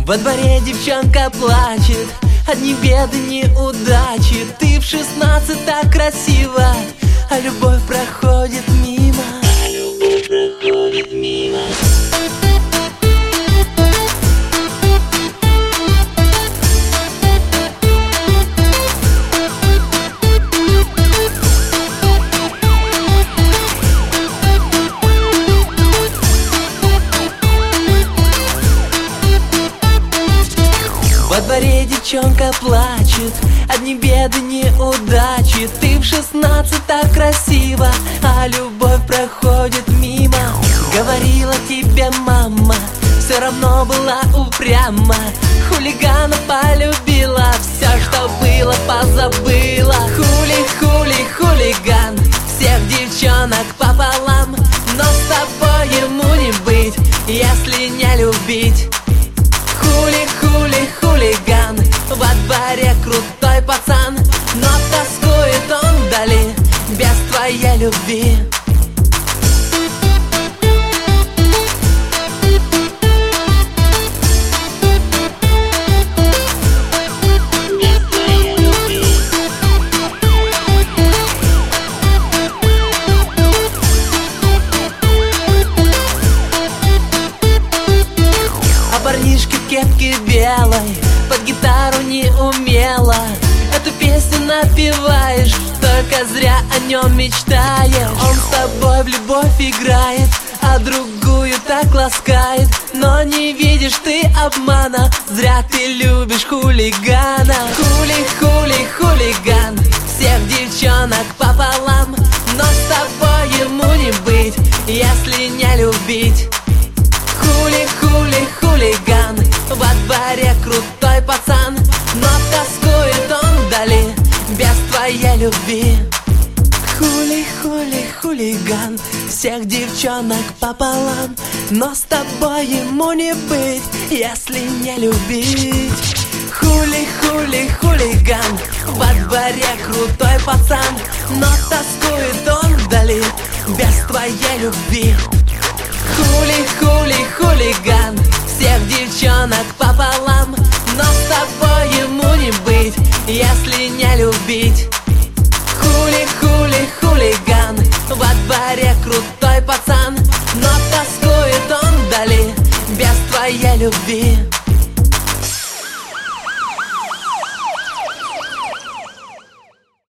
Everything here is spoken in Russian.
Во дворе девчонка плачет, одни беды, неудачи. Ты в 16 так красиво, а любовь проходит мимо. Во дворе девчонка плачет, одни беды, неудачи. Ты в 16 так красиво, а любовь проходит мимо. Говорила тебе мама, все равно была упряма. Хулигана полюбила, все, что было, позабыла. Хулиган, всех девчонок пополам. Но с тобой ему не быть, если не любить. Хулиган, во дворе крутой пацан, но тоскует он вдали, без твоей любви. Парнишка в кепке белой, под гитару не умела. Эту песню напеваешь, только зря о нем мечтаешь. Он с тобой в любовь играет, а другую так ласкает. Но не видишь ты обмана, зря ты любишь хулигана. Хулиган, всех девчонок пополам. Но с тобой ему не быть, если не любить. Хулиган, во дворе крутой пацан, но тоскует он вдали, без твоей любви. Хулиган, всех девчонок пополам. Но с тобой ему не быть, если не любить. Хулиган, во дворе крутой пацан, но тоскует он вдали, без твоей любви. Хулиган, всех девчонок пополам. Но с тобой ему не быть, если не любить. Хулиган, во дворе крутой пацан, но тоскует он вдали, без твоей любви.